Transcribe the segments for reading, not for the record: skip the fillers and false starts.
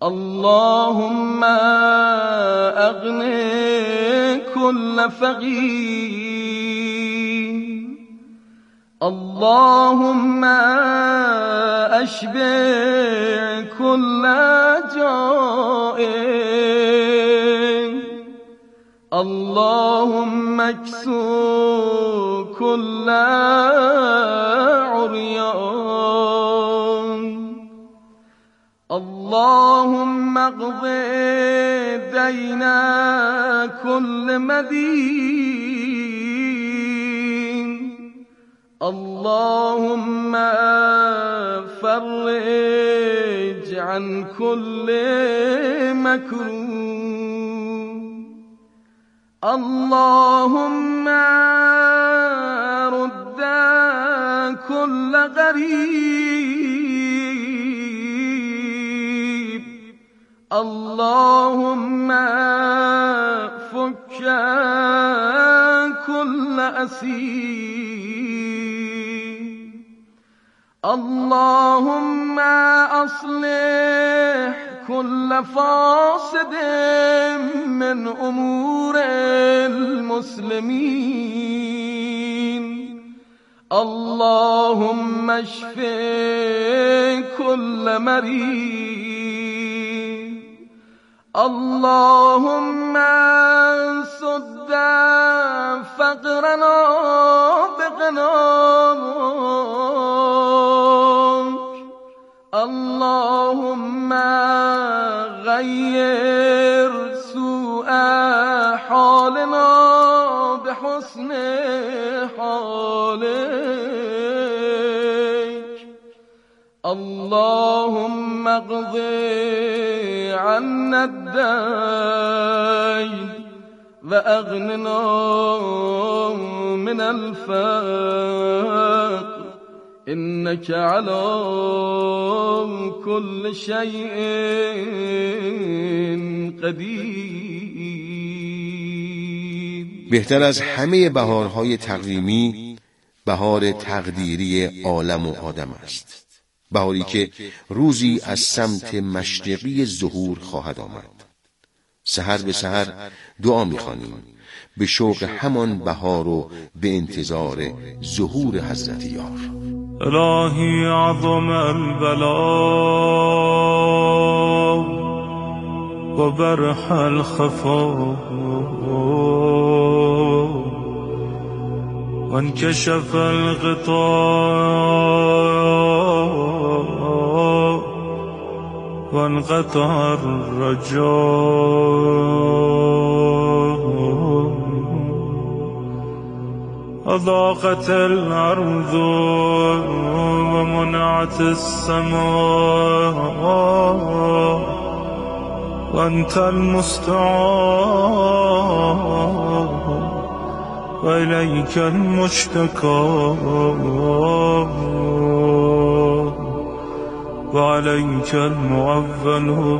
اللهم اغن كل فقير، اللهم اشبع كل جائع، اللهم اكسو كل عريان، اللهم اقض دين كل مدين، اللهم فرج عن كل مكروه، اللهم رد كل غريب، اللهم فك كل أسير، اللهم أصلح كل فاسد من أمور المسلمين، اللهم اشف كل مريض، اللهم سد فقرنا بغناك، اللهم غير سوء حالنا بحسن حالك، اللهم اقض عنا الدين وأغننا من الفقر، إنك على كل شيء قدیر. بهتر از همه بهارهای تقویمی بهار تقدیری عالم و آدم است، بهاری که روزی از سمت مشرقی ظهور خواهد آمد. سحر به سحر دعا می‌خوانیم به شوق همان بهار و به انتظار ظهور حضرت یار. الهی عظم البلا و برح الخفا و انکشف الغطاء و انقطع الرجاء، أضاقت الأرض ومنعت السماء وأنت المستعان وإليك المشتكى وعليك المعول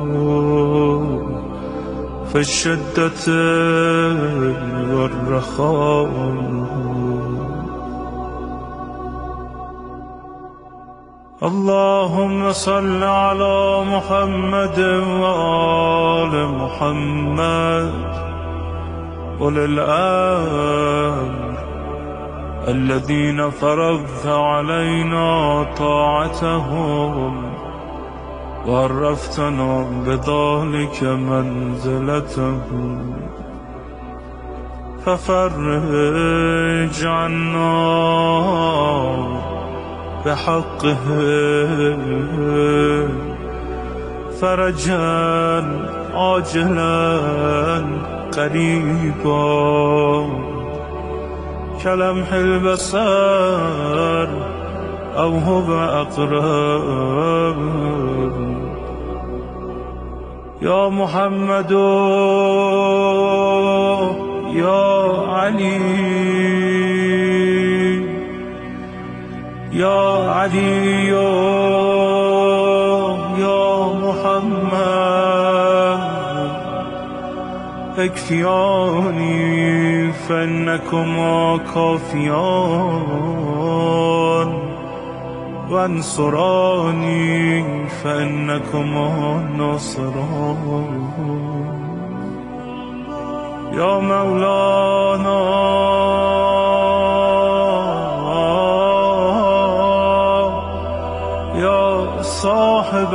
في الشدة والرخاء. اللهم صل على محمد وآل محمد أولي الأمر الذين فرضت علينا طاعتهم وعرفتنا بذلك منزلتهم، ففرج عنا بحقه فرجا عاجلا قريبا كلمح البصر أو هو أقرب. يا محمد يا علي يا علي يا محمد اكفياني فإنكما كافيان وانصراني فإنكما ناصران يا مولانا يا صاحب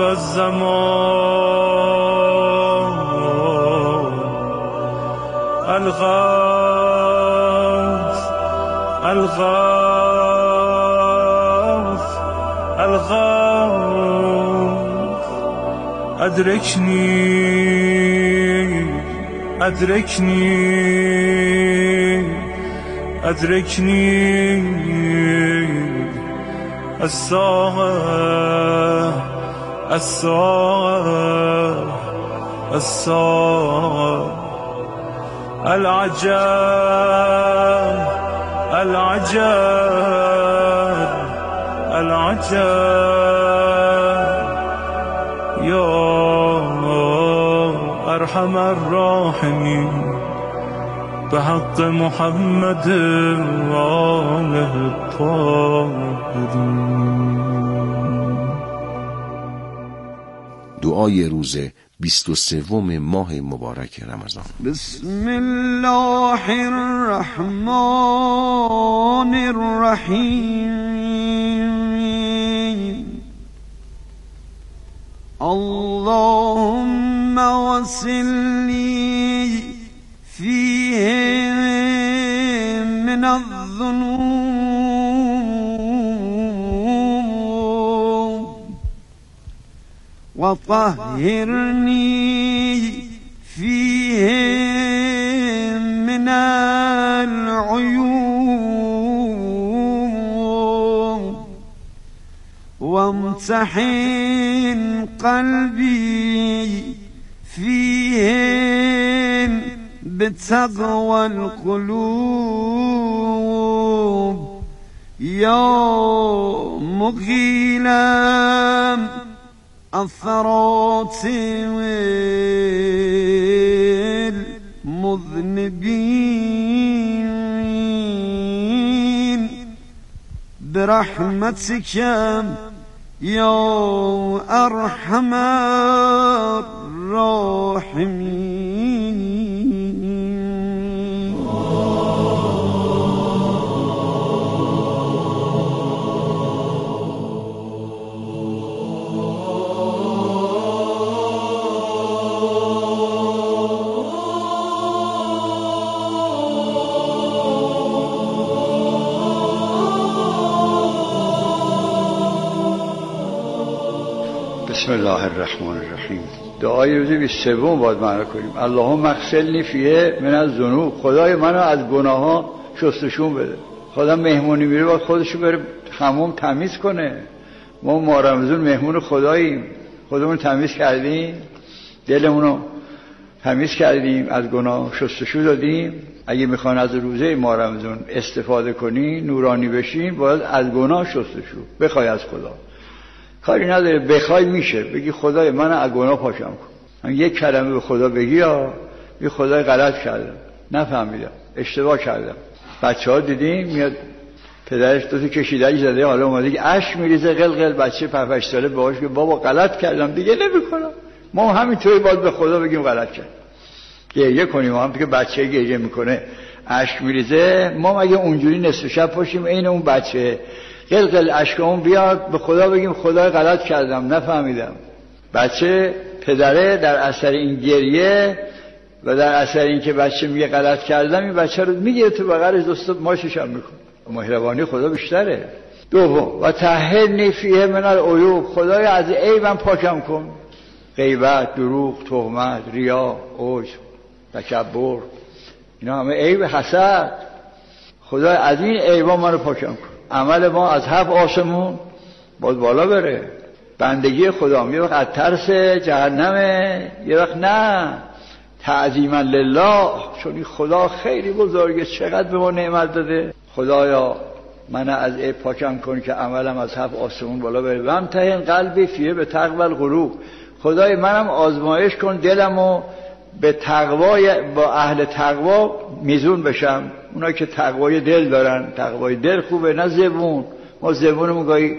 الزمان الغوث الغوث الغوث أدركني أدركني أدركني الساعة الساعة الساعة العجب العجب العجب يا أرحم الراحمين بحق محمد وآله الطاهرين. دعای روز 23 ماه مبارک رمضان. بسم الله الرحمن الرحیم. اللهم وسلني فيه من الذنوب وطهرني فيه من العيوب وامتحن قلبي فيه بتقوى القلوب يا مقيل الثرات والمذنبين برحمتك يا أرحم الراحمين. بسم الله الرحمن الرحیم. دعای روز 23 باید معنا کنیم. اللهم اغسلنی فیه من الذنوب. خدای منو از گناه‌ها شستشون بده. خدا مهمونی میره باید خودشو بره حموم تمیز کنه. ما ماه رمضان مهمون خداییم. خودمون تمیز کردیم، دلمونو تمیز کردیم، از گناه شستشو دادیم. اگه میخوان از روزه ماه رمضان استفاده کنی، نورانی بشین، باید از گناه شستشو بخوای از خدا. کاری نداره، بخوای میشه. بگی خدای من از گناه پاشم کن. من یک کلمه به خدا بگی، یا بگی خدای غلط کردم، نفهمیدم، اشتباه کردم. بچه‌ها دیدیم میاد پدرش دوتا کشیده‌ای زده، حالا اومده که اشک میریزه قلقل، بچه 5 ساله باهاش که بابا غلط کردم دیگه نمیکنم. ما همینطوری باید به خدا بگیم غلط کردم. گریه کنیم، هم که بچه گریه میکنه اشک میریزه، ما مگه اونجوری نصف شب پاشیم عین اون بچه قلقل اشکمون بیاد به خدا بگیم خدای غلط کردم، نفهمیدم. بچه پدره در اثر این گریه و در اثر این که بچه میگه غلط کردم، این بچه رو میگه تو بغلش دوست ماشش هم میکنه. مهربانی خدا بیشتره. دوم و طهرنی فیه من العیوب. خدای از عیبم پاکم کن. غیبت، دروغ، تهمت، ریا، عجب، تکبر، اینا همه عیب، حسد. خدای از این عیبا منو پاکم کن. عمل ما از 7 آسمون باید بالا بره. بندگی خدا یه وقت از ترس جهنمه، یه وقت نه تعظیما لله، چون این خدا خیلی بزرگه، چقدر به ما نعمت داده. خدایا من از عیب پاکم کن که عملم از 7 آسمون بالا بره. و امتحن قلبی فیه به تقوی القلوب. خدای منم آزمایش کن دلمو به تقوای، با اهل تقوا میزون بشم. اونایی که تقوای دل دارن، تقوای دل خوبه نه زبون. ما زبونمون گاهی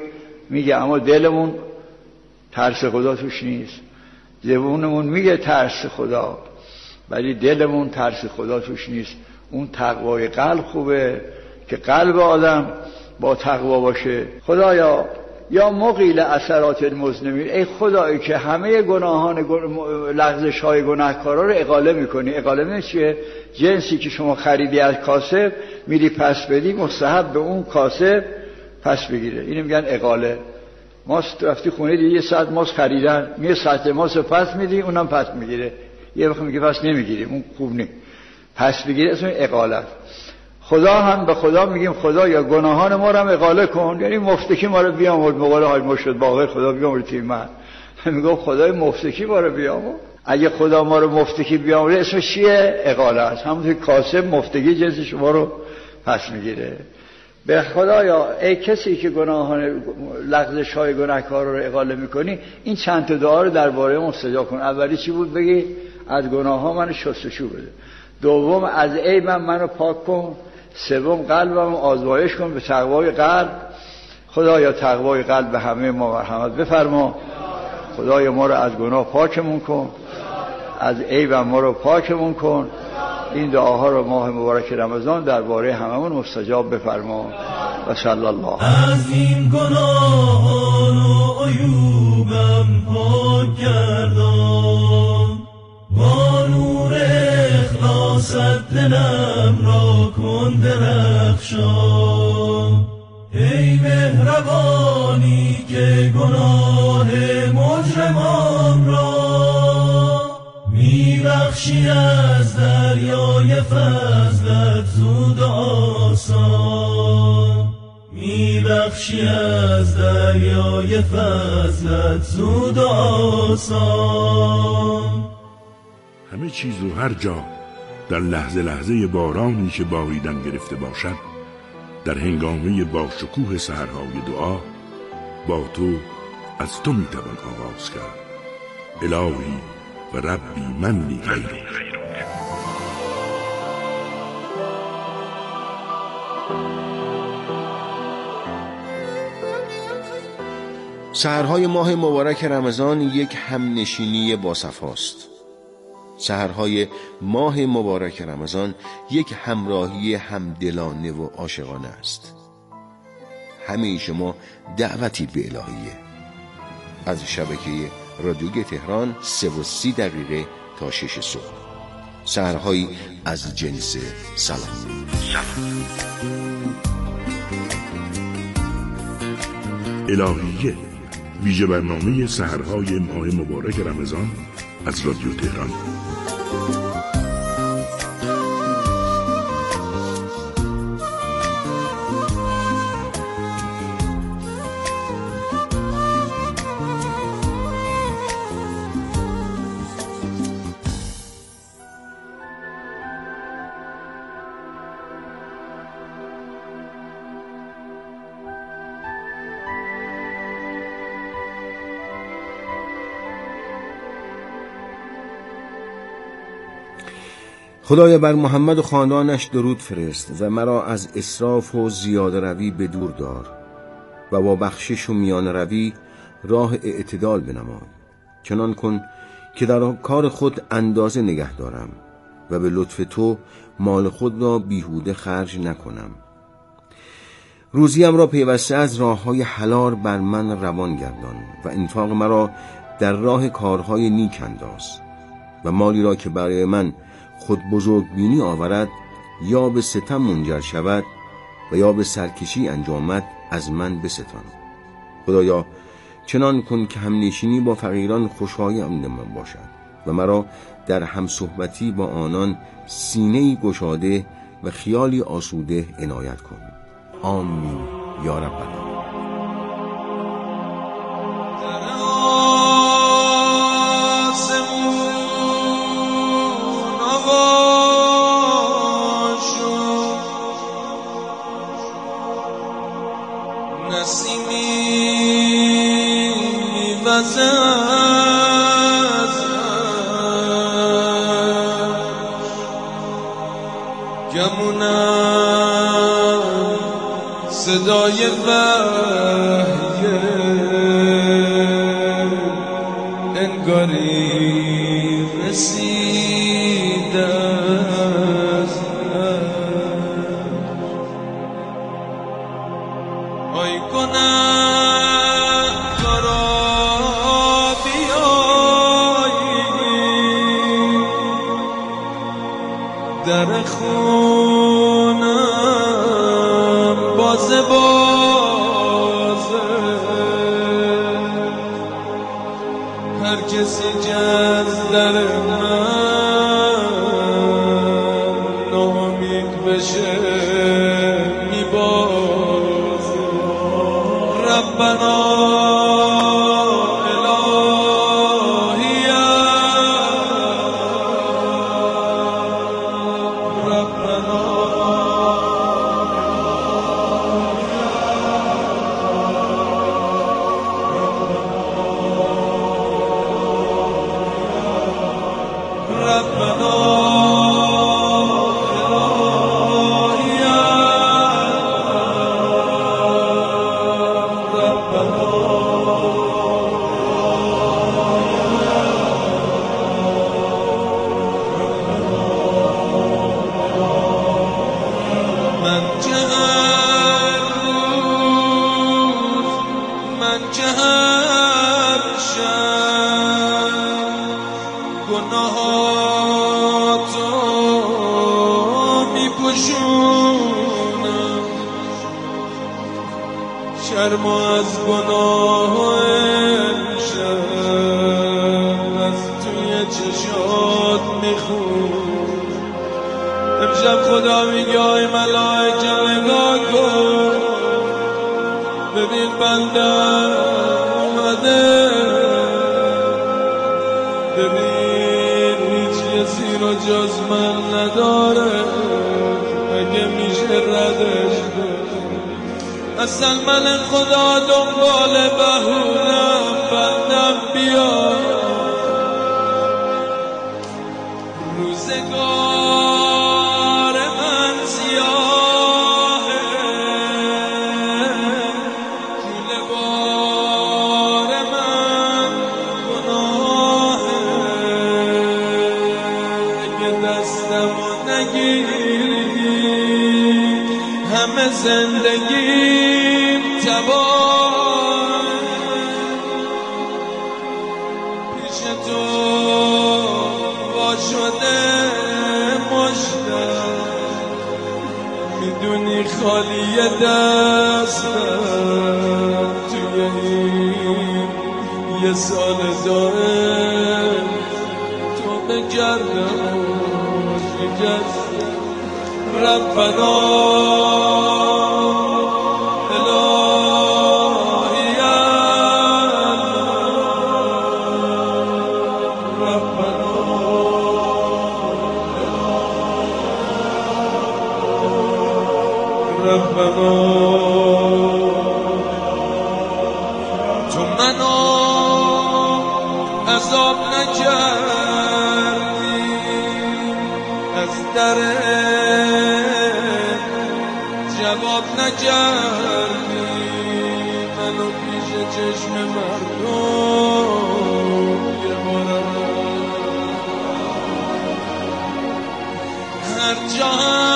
میگه اما دلمون ترس خدا توش نیست. زبونمون میگه ترس خدا ولی دلمون ترس خدا توش نیست. اون تقوای قلب خوبه که قلب آدم با تقوا باشه. خدایا یا مقیل اثرات المذنبین، ای خدایی که همه گناهان لغزش های گناهکارا رو اقاله میکنی. اقاله چیه؟ جنسی که شما خریدی از کاسب میری پس بدی، مستحب به اون کاسب پس بگیره. اینو میگن اقاله. ماست رفتی خونه دیگه 100 ماست خریدن، میگه 100 ماست پس میدی، اونم پس میگیره. یه وقت میگه پس نمیگیریم، اون خوب نیست، پس بگیره. اسم اقاله. خدا هم به خدا میگیم خدا یا گناهان ما رو هم اقاله کن، یعنی مفتکی ما رو بیامرد. مقاله های مشهد باقی خدا بیامرد تیمن میگم خدای مفتکی ما رو بیامرد. اگه خدا ما رو مفتکی بیامرد اسمش چیه؟ اقاله است. همونطور کاسب مفتکی جنس شما رو پس میگیره. به خدایا ای کسی که گناهان لغزش های گناهکار رو اقاله میکنی، این چند تا دعا رو درباره مستجاب کن. اولی چی بود؟ بگی از گناه ها منو شستشو بده. دوم از عیبم منو پاک کن. سوم قلبم آزمایش کن به تقوای قلب. خدایا تقوای قلب به همه ما مرحمت بفرما. خدایا ما رو از گناه پاکمون کن، از عیبم ما رو پاکمون کن. این دعاها رو ماه مبارک رمضان درباره هممون مستجاب بفرما و صلی الله. از این گناهان و عیوبم پاک گردان، با نور اخلاصت دلم را کن درخشان. ای مهربانی که گناه مجرمان را میبخشی از دریای فضلت زود آسان. میبخشی از دریای فضلت زود آسان. همه چیز و هر جا در لحظه لحظه بارانی که باریدن گرفته باشد، در هنگامه با شکوه سحرهای دعا با تو از تو میتوان آغاز کرد. الهی و ربی من لی غیرک. سحرهای ماه مبارک رمضان یک همنشینی با صفاست. سحرهای ماه مبارک رمضان یک همراهی همدلانه و عاشقانه است. همه شما دعوتی به الهیه. از شبکه رادیوی تهران 3:30 تا 6 صبح. سحرهایی از جنس سلام. الهیه، ویژه برنامه سحرهای ماه مبارک رمضان از رادیو تهران. خدایا بر محمد و خاندانش درود فرست و مرا از اسراف و زیاده روی به دور دار و با بخشش و میان روی راه اعتدال بنمای. چنان کن که در کار خود اندازه نگه دارم و به لطف تو مال خود را بیهوده خرج نکنم. روزیم را پیوسته از راه‌های حلال بر من روان گردان و انفاق مرا در راه کارهای نیک انداز و مالی را که برای من خود بزرگ بینی آورد یا به ستم منجر شود و یا به سرکشی انجامد از من بستان. خدایا چنان کن که همنشینی با فقیران خوشایند من باشد و مرا در همصحبتی با آنان سینه‌ای گشاده و خیالی آسوده عنایت کن. آمین یا رب العالمین. گمونم صدای وحیه رسیده آی گنه‌کارا بیایی در خونم بازه هر کسی جز در من ناامید بشه میبازه ربنا الهی ربنا من که هر شب گناهاتو میپوشونم شرم از گناه امشب از توی چشات میخون امشب خدا میگه آی ملائکه نگاه کن ببین بندم اومده ببین هیچ کسی رو جز من نداره اگه میشه ردش اصلا من خدا دنبال بهونم بندم بیا روزگار من سیاهه طول بار من گناهه اگه دستمو نگیری همه زندگیم تباه پیش تو وا شده مشتم میدونی خالی دستم توی این یه سال داره تو بگردم شکست ربنا تو منو عذاب نکردی از در جواب نکردی منو پیش چشم مردم یه بارم هر جا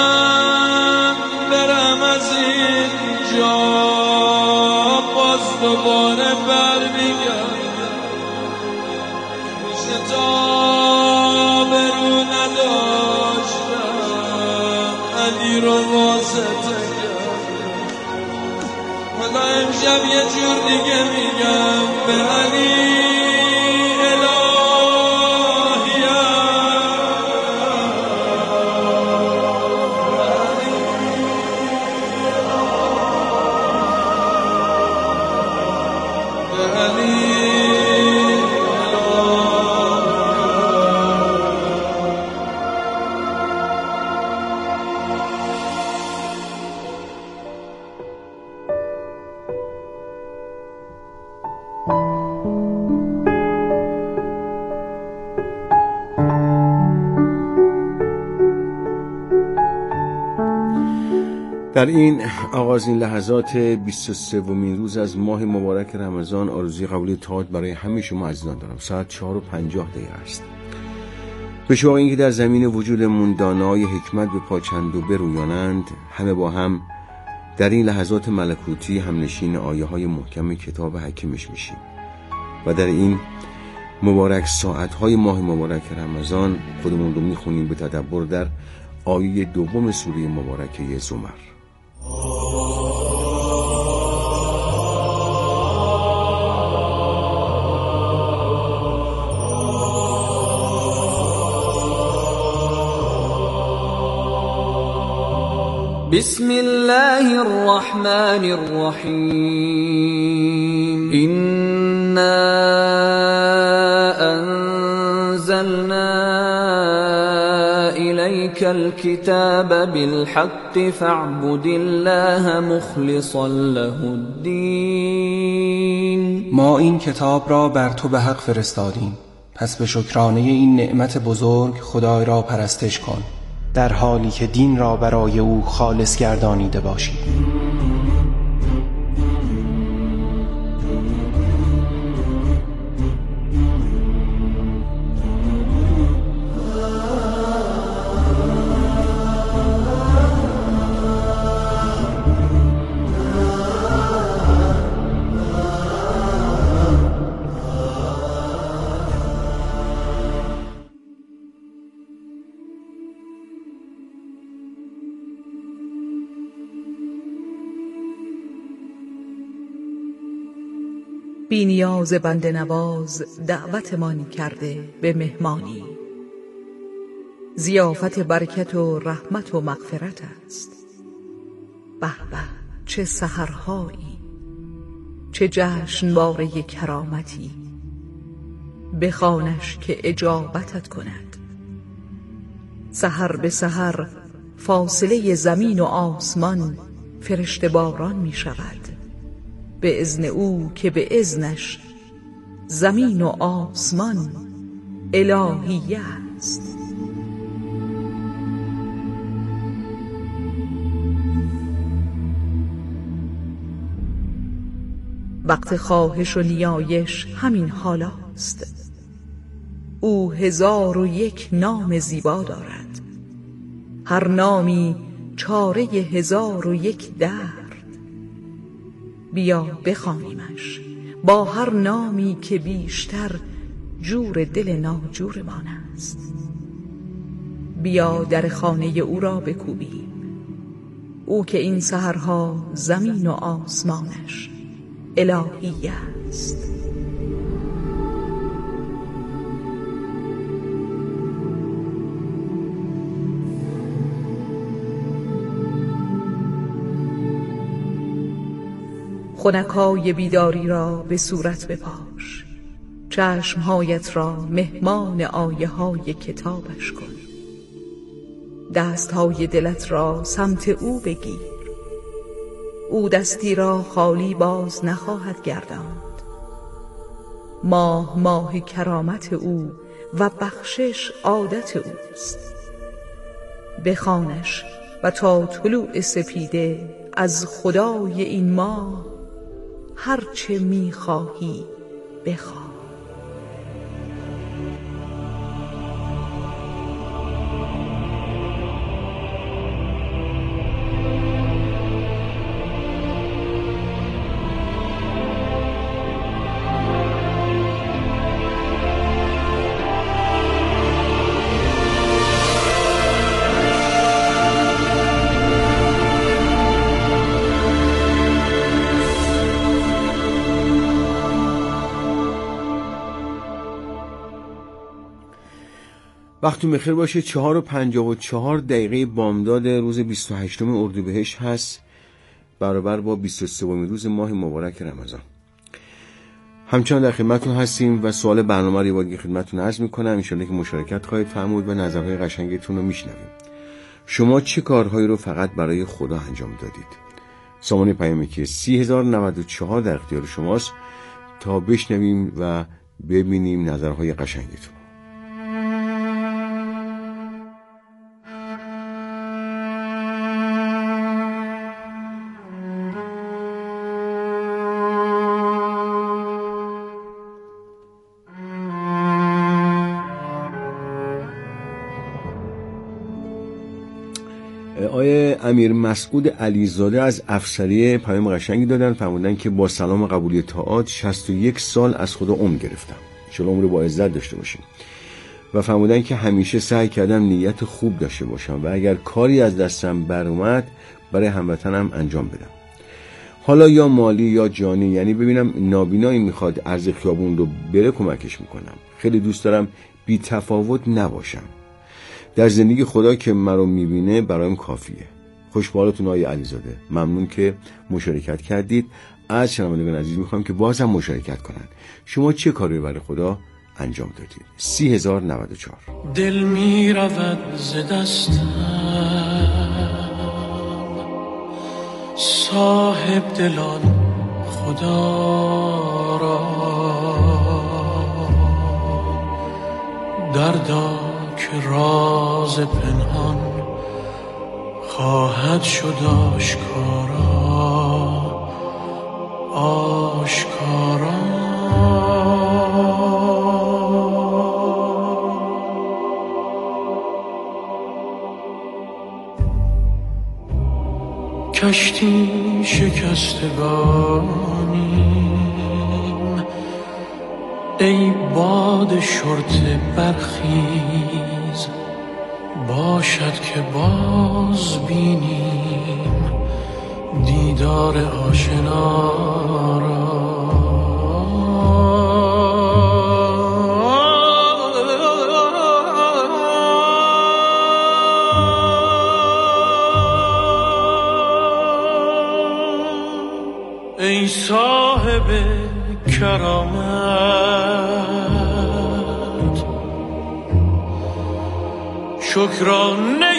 برم از اینجا باز دوباره برمیگردم پیش تا برو نداشتم علی رو واسطه کردم حالا امشب یه جور دیگه میگم به علی در این آغازین لحظات 23مین روز از ماه مبارک رمضان آرزوی قبول طاعت برای همه شما عزیزان دارم. ساعت 4:50 است. به شما اینکه در زمین وجودمون دانای حکمت به پاچند و برویانند، همه با هم در این لحظات ملکوتی همنشین آیه های محکم کتاب حکیمش میشیم و در این مبارک ساعت های ماه مبارک رمضان خودمون رو میخونیم به تدبر در آیه 2 سوره مبارکه زمر. بسم الله الرحمن الرحیم إنا أنزلنا إليك الكتاب بالحق فاعبد الله مخلصا له الدين. ما این کتاب را بر تو به حق فرستادیم، پس به شکرانه این نعمت بزرگ خدای را پرستش کن، در حالی که دین را برای او خالص گردانیده باشی. بی نیاز بنده نواز دعوتمان کرده به مهمانی. ضیافت برکت و رحمت و مغفرت است. به به چه سحرهایی، چه جشنواره کرامتی. بخوانش که اجابتت کند. سحر به سحر فاصله زمین و آسمان فرشته باران می شود، به اذن او که به اذنش زمین و آسمان الهیه است. وقت خواهش و نیایش همین حالاست. او 1001 نام زیبا دارد، هر نامی چاره 1001 درد. بیا بخوانیمش با هر نامی که بیشتر جور دل ناجورمان است. بیا در خانه او را بکوبیم، او که این سحرها زمین و آسمانش الهیه است. خنکای بیداری را به صورت بپاش، چشمهایت را مهمان آیه های کتابش کن. دستهای دلت را سمت او بگیر، او دستی را خالی باز نخواهد گرداند. ماه ماه کرامت او و بخشش عادت اوست. بخوانش و تا طلوع سپیده از خدای این ماه هر چه می‌خواهی بخواه. وقتتون بخیر باشه. 4:54 بامداد روز 28 اردیبهشت هست، برابر با 23مین روز ماه مبارک رمضان. همچنان در خدمتتون هستیم و سوال برنامه رو باید خدمتتون عرض میکنم. انشالله که مشارکت خواهید فرمود و نظرهای قشنگتون رو میشنویم. شما چه کارهایی رو فقط برای خدا انجام دادید؟ سامانه پیامی که 30094 در اختیار شماست تا بشنویم و ببینیم نظرهای قشنگتون. آیه امیر مسعود علیزاده از افسریه پیام قشنگی دادن، فرمودن که با سلام قبولی طاعات 61 سال از خدا عمر گرفتم، انشالله عمر با عزت داشته باشیم. و فرمودن که همیشه سعی کردم نیت خوب داشته باشم و اگر کاری از دستم بر اومد برای هموطنم انجام بدم، حالا یا مالی یا جانی. یعنی ببینم نابینایی میخواد عرض خیابون رو بره کمکش میکنم. خیلی دوست دارم بی تفاوت نباشم. در زندگی خدا که مرا میبینه برایم کافیه. خوشبالتون آقای علیزاده. ممنون که مشارکت کردید. از شنوندگان عزیز میخوام که باز هم مشارکت کنن. شما چه کاری برای خدا انجام دادید؟ 30,094. دل می رود ز دستم، صاحب دلان خدا را، دردا که راز پنهان خواهد شد آشکارا، آشکارا. کشتی شکستگانیم، ای باد شرطه برخیز، باشد که باز بینیم دیدار آشنا را. ای صاحب کرامت، شکرانه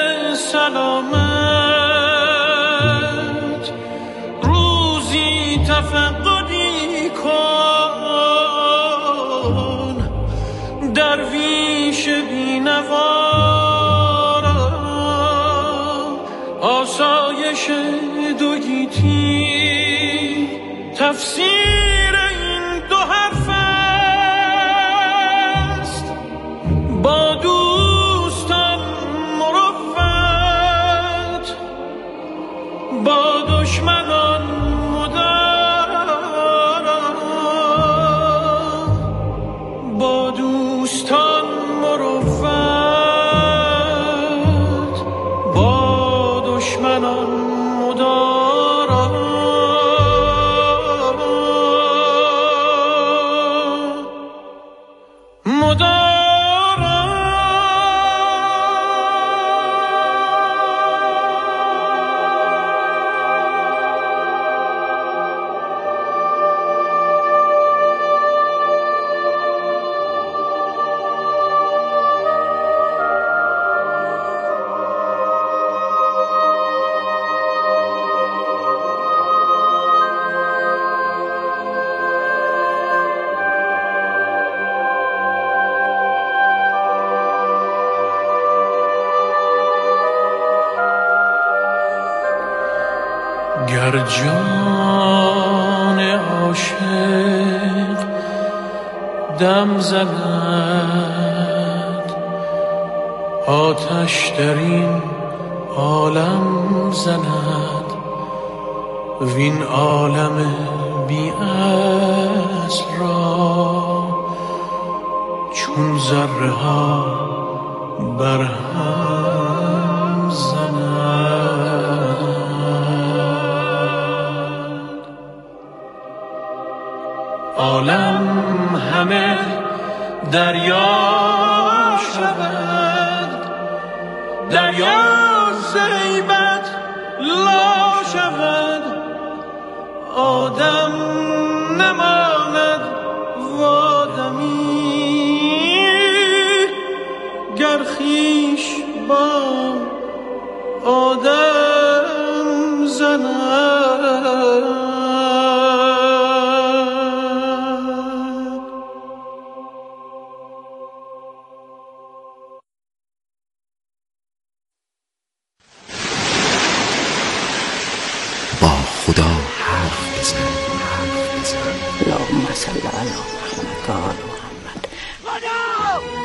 سلامت، روزی تفقدی کن درویش بینوارا، آسایش دو گیتی تفسیر این دو حرف است، با دوستان مروت، با دشمنان مدارا، با دوستان مروت، با دشمنان مدارا. گر جان عاشق دم زند، آتش در این عالم زند، وین عالم بی اصل را چون ذره ها بر هم زند. عالم همه دریا شود، دریا زیبت لا شود، آدم نما